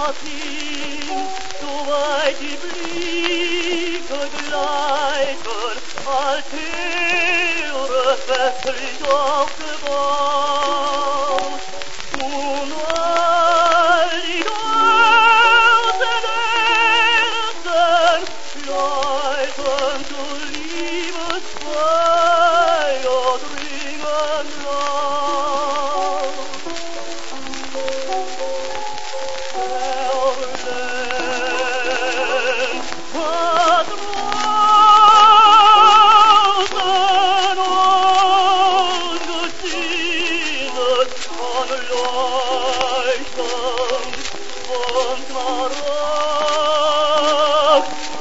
hin, soweit die Blicke gleiten, als ihre festlich aufgebaut. Und all die ganzen Herzen leiten zur Liebesfeier dringend laut. Leuchtend von Smaragd